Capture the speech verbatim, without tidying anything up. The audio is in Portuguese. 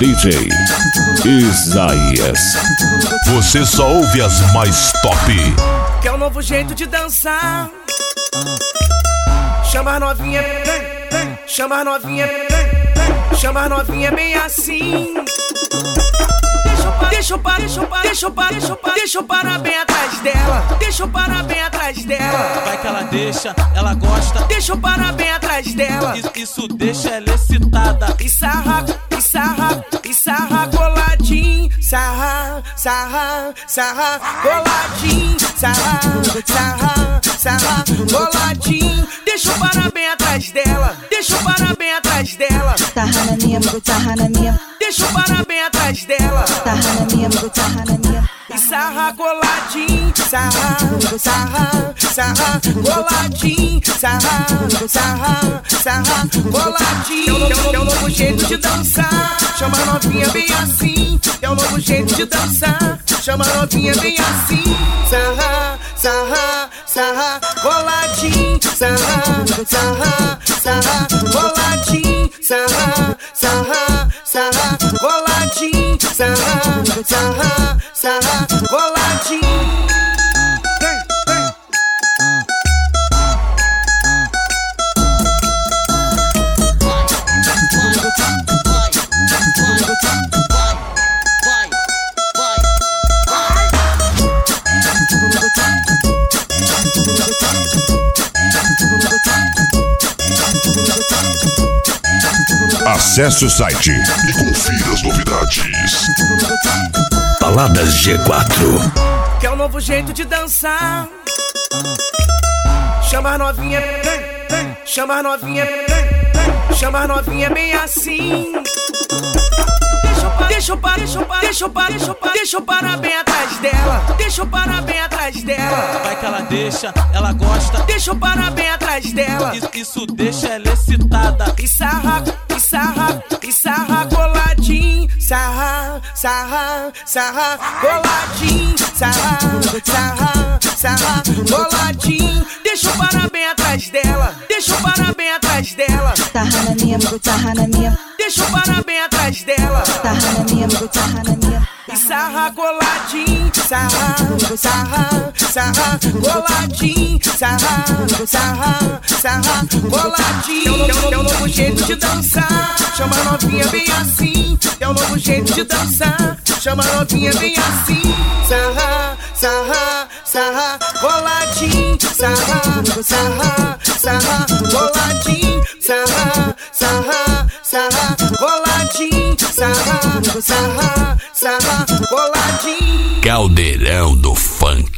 D J Isaías. Você só ouve as mais top. Que é o novo jeito de dançar. Chama a novinha, chama a novinha, chama a novinha bem assim. Deixa eu parar, deixa eu parar, deixa eu parar, deixa eu parar, deixa eu parar bem atrás dela. Deixa eu parar bem atrás dela. Vai que ela deixa, ela gosta. Deixa eu parar bem atrás dela. Isso, isso deixa ela excitada. E sarra, e sarra, e sarra coladinho. Sarra, sarra, sarra coladinho. Sarra, sarra, sarra coladinho. Deixa eu parar bem atrás dela. Deixa eu parar bem atrás dela. Sarra na minha, sarra na minha. Deixa eu parar bem atrás dela. Sarra na minha, sarra na minha. E sarra coladinho, sarra, sarra, sarra coladinho, sarra, sarra, sarra coladinho. É o novo jeito de dançar, chama a novinha bem assim. É o novo jeito de dançar, chama a novinha bem assim. Sarra, sarra, sarra coladinho, sarra, sarra, sarra coladinho, sarra, sarra, sarra coladinho, sarra, sarra, sarra coladinho. Acesse o site e confira as novidades. Baladas G quatro. Que é o novo jeito de dançar. Chama a novinha, chama a novinha, chama a novinha bem assim. Deixa eu parar, deixa eu parar, deixa eu parar, deixa eu parar, deixa eu parar bem atrás dela. Deixa eu parar bem atrás dela. Vai que ela deixa, ela gosta. Deixa eu parar bem atrás dela. Isso, isso deixa ela excitada. E sarra, e sarra, e sarra coladinho. Sarra, sarra, sarra coladinho. Sarra, sarra, sarra coladinho. Deixa eu parar bem atrás dela. Deixa eu parar bem atrás dela. Sarra na minha, sarra na minha. Deixa eu parar bem atrás dela. Sarra na minha, sarra na minha. E sarra coladinho, sarra, sarra, sarra coladinho, sarra, sarra, sarra coladinho. É o novo jeito de dançar, chama a novinha bem assim. É o novo jeito de dançar, chama a novinha bem assim. Sarra, sarra, sarra coladinho, sarra, sarra, sarra coladinho, sarra, sarra, sarra coladinho, sarra, sarra, sarra coladinho. Caldeirão do Funk.